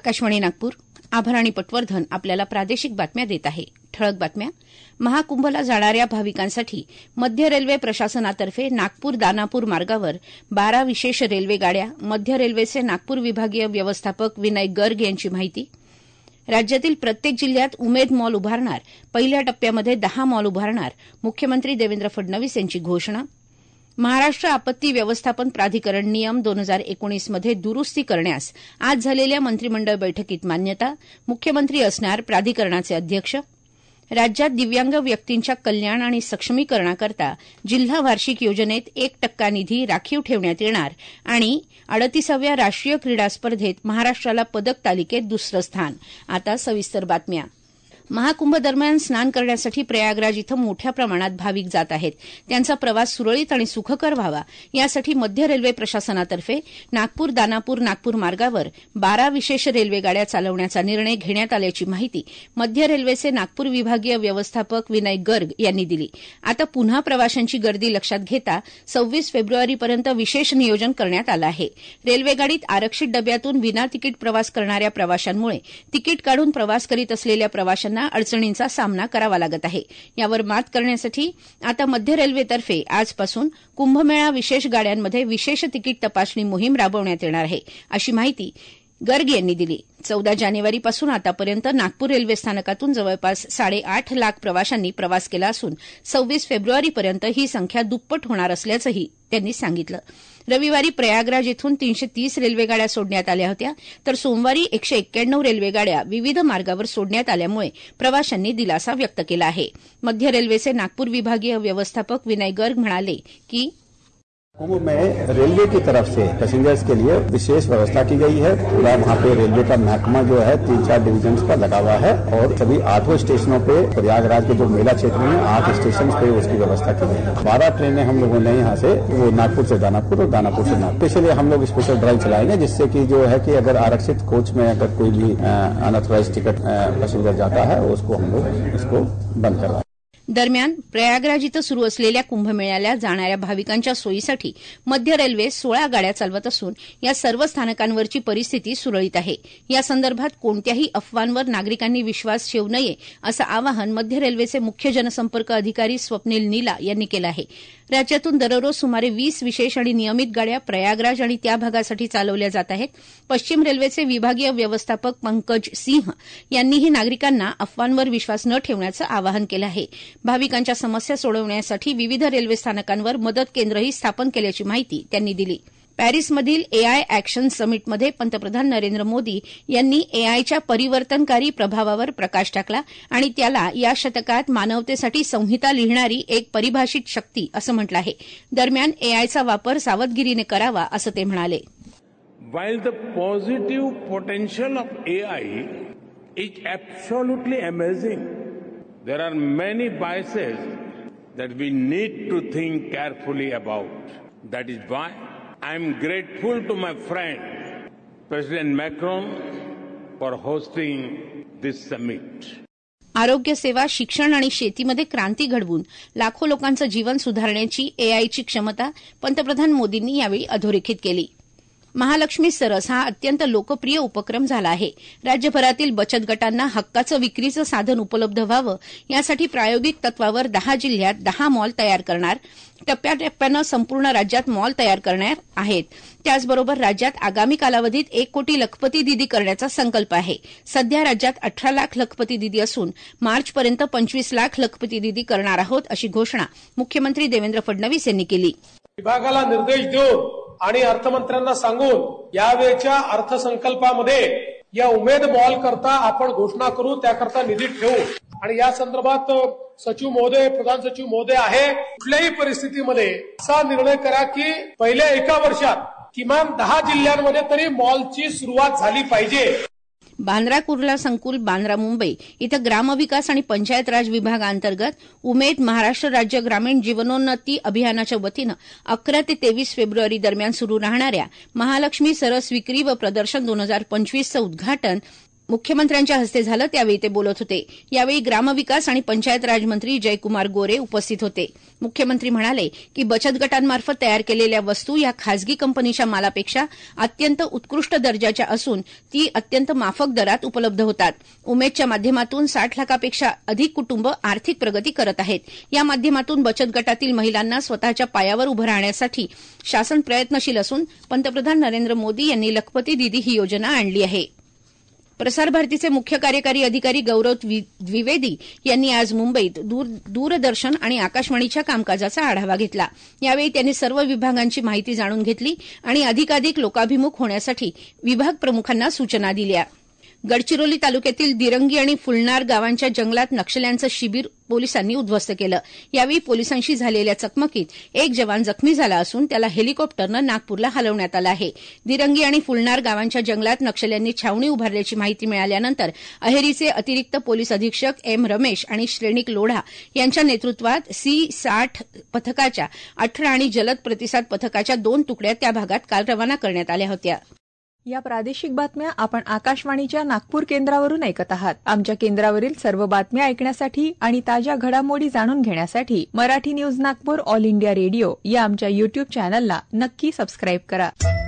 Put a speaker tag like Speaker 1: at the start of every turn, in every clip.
Speaker 1: आकाशवाणी नागपूर. आभाराणी पटवर्धन आपल्याला प्रादेशिक बातम्या देत आहे. ठळक बातम्या. महाकुंभला जाणाऱ्या भाविकांसाठी मध्य रेल्वे प्रशासनातर्फे नागपूर दानापूर मार्गावर 12 विशेष रेल्वे गाड्या. मध्य रेल्वेचे नागपूर विभागीय व्यवस्थापक विनय गर्ग यांची माहिती. राज्यातील प्रत्येक जिल्ह्यात उमेद मॉल उभारणार. पहिल्या टप्प्यामध्ये 10 मॉल उभारणार. मुख्यमंत्री देवेंद्र फडणवीस यांची घोषणा. महाराष्ट्र आपत्ती व्यवस्थापन प्राधिकरण नियम 2019 मध्ये दुरुस्ती करण्यास आज झालेल्या मंत्रिमंडळ बैठकीत मान्यता. मुख्यमंत्री असणार प्राधिकरणाचे अध्यक्ष. राज्यात दिव्यांग व्यक्तींच्या कल्याण आणि सक्षमीकरणाकरता जिल्हा वार्षिक योजनेत 1% निधी राखीव ठेवण्यात येणार. आणि 38व्या राष्ट्रीय क्रीडा स्पर्धेत महाराष्ट्राला पदक तालिकेत दुसरं स्थान. आता सविस्तर बातम्या. महाकुंभ दरम्यान स्नान करण्यासाठी प्रयागराज इथं मोठ्या प्रमाणात भाविक जात आहेत. त्यांचा प्रवास सुरळीत आणि सुखकर व्हावा यासाठी मध्य रेल्वे प्रशासनातर्फे नागपूर दानापूर नागपूर मार्गावर 12 विशेष रेल्वे गाड्या चालवण्याचा निर्णय घेण्यात आल्याची माहिती मध्य रेल्वेचे नागपूर विभागीय व्यवस्थापक विनय गर्ग यांनी दिली. आता पुन्हा प्रवाशांची गर्दी लक्षात घेता 26 फेब्रुवारीपर्यंत विशेष नियोजन करण्यात आलं आहे. रेल्वेगाडीत आरक्षित डब्यातून विना तिकीट प्रवास करणाऱ्या प्रवाशांमुळे तिकीट काढून प्रवास करीत असलेल्या प्रवाशांना अडचणींचा सामना करावा लागत आहे. यावर मात करण्यासाठी आता मध्य रेल्वेतर्फे आजपासून कुंभमेळा विशेष गाड्यांमध्ये विशेष तिकीट तपासणी मोहीम राबवण्यात येणार आहे, अशी माहिती गर्ग यांनी दिली. 14 जानेवारीपासून आतापर्यंत नागपूर रेल्वे स्थानकातून जवळपास 8.5 लाख प्रवाशांनी प्रवास केला असून 26 फेब्रुवारीपर्यंत ही संख्या दुप्पट होणार असल्याचंही त्यांनी सांगितलं. रविवारी प्रयागराज इथून 330 रेल्वेगाड्या सोडण्यात आल्या होत्या, तर सोमवारी 191 रेल्वेगाड्या विविध मार्गावर सोडण्यात आल्यामुळे प्रवाशांनी दिलासा व्यक्त केला आहे. मध्य रेल्वेचे नागपूर विभागीय व्यवस्थापक विनय गर्ग म्हणाले की
Speaker 2: कुंभ में रेलवे की तरफ से पैसेंजर्स के लिए विशेष व्यवस्था की गई है. पूरा वहाँ पे रेलवे का महकमा जो है 3-4 डिवीजन पर लगा हुआ है और सभी 8 स्टेशनों पे प्रयागराज के जो मेला क्षेत्र में 8 स्टेशन पे उसकी व्यवस्था की गई है. 12 ट्रेनें हम लोगों ने यहाँ से वो नागपुर से दानापुर और दानापुर से नागपुर. इसलिए हम लोग स्पेशल ड्राइव चलाएंगे जिससे कि जो है कि अगर आरक्षित कोच में अगर कोई भी अनऑथराइज्ड टिकट पैसेंजर जाता है उसको हम लोग इसको बंद करवाएंगे.
Speaker 1: दरम्यान प्रयागराज इथं सुरू असलेल्या कुंभमेळ्याला जाणाऱ्या भाविकांच्या सोयीसाठी मध्य रेल्वे 16 गाड्या चालवत असून या सर्व स्थानकांवरची परिस्थिती सुरळीत आहे. या संदर्भात कोणत्याही अफवांवर नागरिकांनी विश्वास ठेवू नये असं आवाहन मध्य रेल्वेचे मुख्य जनसंपर्क अधिकारी स्वप्नील नीला यांनी केलं आहे. राज्यातून दररोज सुमारे 20 विशेष आणि नियमित गाड्या प्रयागराज आणि त्या भागासाठी चालवल्या जात आहेत. पश्चिम रेल्वेचे विभागीय व्यवस्थापक पंकज सिंह यांनीही नागरिकांना अफवांवर विश्वास न ठेवण्याचं आवाहन केलं आहे. भाविकांच्या समस्या सोडवण्यासाठी विविध रेल्वे स्थानकांवर मदत केंद्रही स्थापन केल्याची माहिती त्यांनी दिली. पॅरिसमधील एआय अॅक्शन समिटमध्ये पंतप्रधान नरेंद्र मोदी यांनी एआयच्या परिवर्तनकारी प्रभावावर प्रकाश टाकला आणि त्याला या शतकात मानवतेसाठी संहिता लिहिणारी एक परिभाषित शक्ती असं म्हटलं आहे. दरम्यान एआयचा वापर सावधगिरीने करावा असं ते म्हणाले.
Speaker 3: While the positive potential of AI is absolutely amazing, there are many biases that we need to think carefully about. That is why I am grateful to my friend President Macron for hosting this summit.
Speaker 1: आरोग्य सेवा, शिक्षण आणि शेतीमध्ये क्रांती घडवून लाखो लोकांचं जीवन सुधारण्याची एआयची क्षमता पंतप्रधान मोदींनी यावेळी अधोरेखित केली. महालक्ष्मी सरस हा अत्यंत लोकप्रिय उपक्रम झाला आहे. राज्यभरातील बचत गटांना हक्काचं विक्रीचं साधन उपलब्ध व्हावं यासाठी प्रायोगिक तत्वावर 10 जिल्ह्यात 10 मॉल तयार करणार. टप्प्याटप्प्यानं संपूर्ण राज्यात मॉल तयार करणार आहेत. त्याचबरोबर राज्यात आगामी कालावधीत 1 कोटी लखपती दिदी करण्याचा संकल्प आहे. सध्या राज्यात 18 लाख लखपती दिदी असून मार्चपर्यंत 25 लाख लखपती दिदी करणार आहोत, अशी घोषणा मुख्यमंत्री देवेंद्र फडणवीस यांनी केली.
Speaker 4: विभागाला निर्देश देऊन आणि अर्थमंत्र्यांना सांगून यावेळच्या अर्थसंकल्पामध्ये या उमेद मॉल करता आपण घोषणा करू, त्याकरता निधी ठेवू. आणि या संदर्भात सचिव महोदय, प्रधान सचिव महोदय आहे, कुठल्याही परिस्थितीमध्ये असा निर्णय करा की पहिल्या 1 वर्षात किमान 10 जिल्ह्यांमध्ये तरी मॉलची सुरुवात झाली पाहिजे.
Speaker 1: बांद्रा कुर्ला संकुल, बांद्रा मुंबई इथं ग्रामविकास आणि पंचायत राज विभागांतर्गत उमेद महाराष्ट्र राज्य ग्रामीण जीवनोन्नती अभियानाच्या वतीनं 11 ते 23 फेब्रुवारी दरम्यान सुरू राहणाऱ्या महालक्ष्मी सरस विक्री व प्रदर्शन 2025चं उद्घाटन मुख्यमंत्र्यांच्या हस्ते झालं त्यावेळी ते बोलत होते. यावेळी ग्रामविकास आणि पंचायत राज मंत्री जयकुमार गोरे उपस्थित होते. मुख्यमंत्री म्हणाले की बचत गटांमार्फत तयार केलेल्या वस्तू या खासगी कंपनीच्या मालापेक्षा अत्यंत उत्कृष्ट दर्जाच्या असून ती अत्यंत माफक दरात उपलब्ध होतात. उमेदच्या माध्यमातून 60 लाखापेक्षा अधिक कुटुंब आर्थिक प्रगती करत आहेत. या माध्यमातून बचत गटातील महिलांना स्वतःच्या पायावर उभं राहण्यासाठी शासन प्रयत्नशील असून पंतप्रधान नरेंद्र मोदी यांनी लखपती दीदी ही योजना आणली आहे. प्रसार भारतीचे मुख्य कार्यकारी अधिकारी गौरव द्विवेदी यांनी आज मुंबईत दूरदर्शन आणि आकाशवाणीच्या कामकाजाचा आढावा घेतला. यावेळी त्यांनी सर्व विभागांची माहिती जाणून घेतली आणि अधिकाधिक लोकाभिमुख होण्यासाठी विभाग प्रमुखांना सूचना दिल्या. गडचिरोली तालुक्यातील दिरंगी आणि फुलनार गावांच्या जंगलात नक्षल्यांचं शिबीर पोलिसांनी उद्ध्वस्त केलं. यावेळी पोलिसांशी झालेल्या चकमकीत एक जवान जखमी झाला असून त्याला हेलिकॉप्टरनं नागपूरला हलवण्यात आलं आहे. दिरंगी आणि फुलनार गावांच्या जंगलात नक्षल्यांनी छावणी उभारल्याची माहिती मिळाल्यानंतर अहेरीचे अतिरिक्त पोलीस अधीक्षक एम रमेश आणि श्रेणिक लोढा यांच्या नेतृत्वात C-60 पथकाच्या 18 आणि जलद प्रतिसाद पथकाच्या 2 तुकड्या त्या भागात काल रवाना करण्यात आल्या होत्या.
Speaker 5: या प्रादेशिक बातम्या आपण आकाशवाणीच्या नागपूर केंद्रावरून ऐकत आहात. आमच्या केंद्रावरील सर्व बातम्या ऐकण्यासाठी आणि ताज्या घडामोडी जाणून घेण्यासाठी Marathi news Nagpur All India Radio या आमच्या युट्यूब चॅनलला नक्की सबस्क्राईब करा.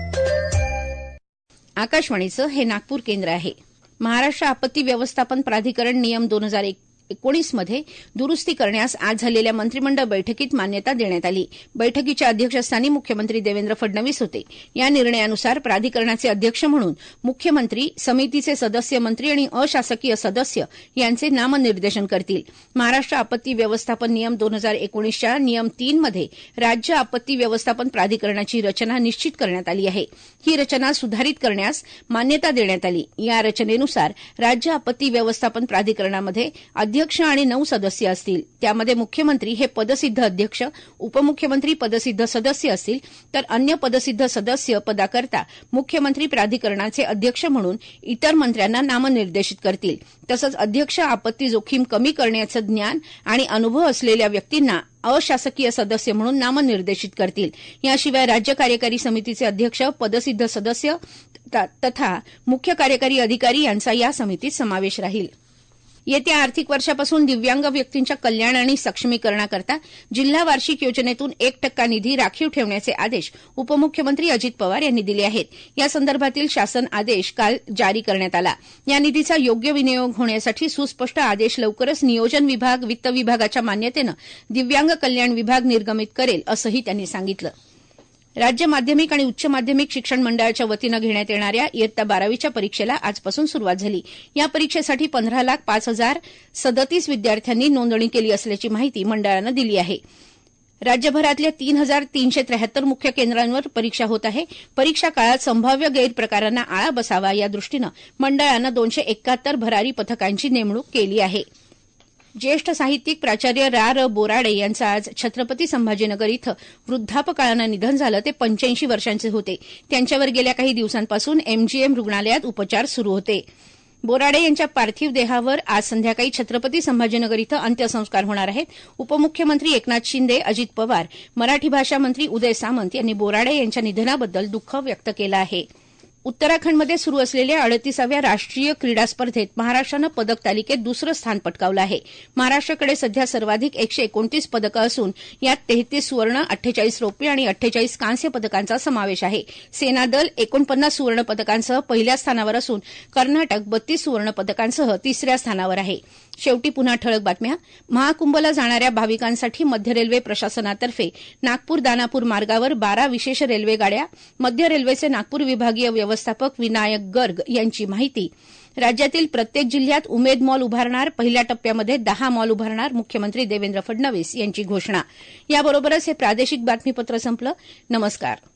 Speaker 1: आकाशवाणीचं हे नागपूर केंद्र आहे. महाराष्ट्र आपत्ती व्यवस्थापन प्राधिकरण नियम 2019 मध्ये दुरुस्ती करण्यास आज झालेल्या मंत्रिमंडळ बैठकीत मान्यता देण्यात आली. बैठकीच्या अध्यक्षस्थानी मुख्यमंत्री देवेंद्र फडणवीस होते. या निर्णयानुसार प्राधिकरणाचे अध्यक्ष म्हणून मुख्यमंत्री, समितीचे सदस्य मंत्री आणि अशासकीय सदस्य यांचे नामनिर्देशन करतील. महाराष्ट्र आपत्ती व्यवस्थापन नियम 2019च्या नियम 3 मध्ये राज्य आपत्ती व्यवस्थापन प्राधिकरणाची रचना निश्चित करण्यात आली आहे. ही रचना सुधारित करण्यास मान्यता देण्यात आली. या रचनेनुसार राज्य आपत्ती व्यवस्थापन प्राधिकरणामध्ये अध्यक्ष आणि 9 सदस्य असतील. त्यामध्ये मुख्यमंत्री हे पदसिद्ध अध्यक्ष, उपमुख्यमंत्री पदसिद्ध सदस्य असतील, तर अन्य पदसिद्ध सदस्य पदाकरता मुख्यमंत्री प्राधिकरणाचे अध्यक्ष म्हणून इतर मंत्र्यांना नामनिर्देशित करतील. तसंच अध्यक्ष आपत्ती जोखीम कमी करण्याचं ज्ञान आणि अनुभव असलेल्या व्यक्तींना अशासकीय सदस्य म्हणून नामनिर्देशित करतील. याशिवाय राज्य कार्यकारी समितीचे अध्यक्ष, पदसिद्ध सदस्य तथा मुख्य कार्यकारी अधिकारी यांचा या समितीत समावेश राहील. येत्या आर्थिक वर्षापासून दिव्यांग व्यक्तींच्या कल्याण आणि सक्षमीकरणाकरता जिल्हा वार्षिक योजनेतून 1% निधी राखीव ठेवण्याचे आदेश उपमुख्यमंत्री अजित पवार यांनी दिले आहेत. या संदर्भातील शासन आदेश काल जारी करण्यात आला. या निधीचा योग्य विनियोग होण्यासाठी सुस्पष्ट आदेश लवकरच नियोजन विभाग, वित्त विभागाच्या मान्यतेनं दिव्यांग कल्याण विभाग निर्गमित करेल असंही त्यांनी सांगितलं. राज्य माध्यमिक आणि उच्च माध्यमिक शिक्षण मंडळाच्या वतीनं घेण्यात येणाऱ्या इयत्ता 12वीच्या परीक्षेला आजपासून सुरुवात झाली. या परीक्षेसाठी 15,05,037 विद्यार्थ्यांनी नोंदणी केली असल्याची माहिती मंडळानं दिली आहे. राज्यभरातल्या 3,373 मुख्य केंद्रांवर परीक्षा होत आहे. परीक्षा काळात संभाव्य गैरप्रकारांना आळा बसावा या दृष्टीनं मंडळानं 271 भरारी पथकांची नेमणूक केली आहे. ज्येष्ठ साहित्यिक प्राचार्य रा. बोराडे यांचं आज छत्रपती संभाजीनगर इथं वृद्धापकाळानं निधन झालं. ते 85 वर्षांचे होते. त्यांच्यावर गेल्या काही दिवसांपासून MGM रुग्णालयात उपचार सुरू होते. बोराडे यांच्या पार्थिव देहावर आज संध्याकाळी छत्रपती संभाजीनगर इथं अंत्यसंस्कार होणार आहेत. उपमुख्यमंत्री एकनाथ शिंदे, अजित पवार, मराठी भाषा मंत्री उदय सामंत यांनी बोराडे यांच्या निधनाबद्दल दुःख व्यक्त केलं आहे. उत्तराखंडमध्ये सुरू असलेल्या 38व्या राष्ट्रीय क्रीडा स्पर्धेत महाराष्ट्रानं पदक तालिकेत दुसरं स्थान पटकावलं आहे. महाराष्ट्राकडे सध्या सर्वाधिक 129 पदकं असून यात 33 सुवर्ण, 48 रौप्य आणि 48 कांस्य पदकांचा समावेश आहे. सेनादल 49 सुवर्ण पदकांसह पहिल्या स्थानावर असून कर्नाटक 32 सुवर्ण पदकांसह तिसऱ्या स्थानावर आहे. शेवटी पुन्हा ठळक बातम्या. महाकुंभला जाणाऱ्या भाविकांसाठी मध्य रेल्वे प्रशासनातर्फे नागपूर दानापूर मार्गावर 12 विशेष रेल्वे गाड्या. मध्य रेल्वेचे नागपूर विभागीय व्यवस्थापक विनायक गर्ग यांची माहिती. राज्यातील प्रत्येक जिल्ह्यात उमेद मॉल उभारणार. पहिल्या टप्प्यामध्ये 10 मॉल उभारणार. मुख्यमंत्री देवेंद्र फडणवीस यांची घोषणा. याबरोबरच हे प्रादेशिक बातमीपत्र संपलं. नमस्कार.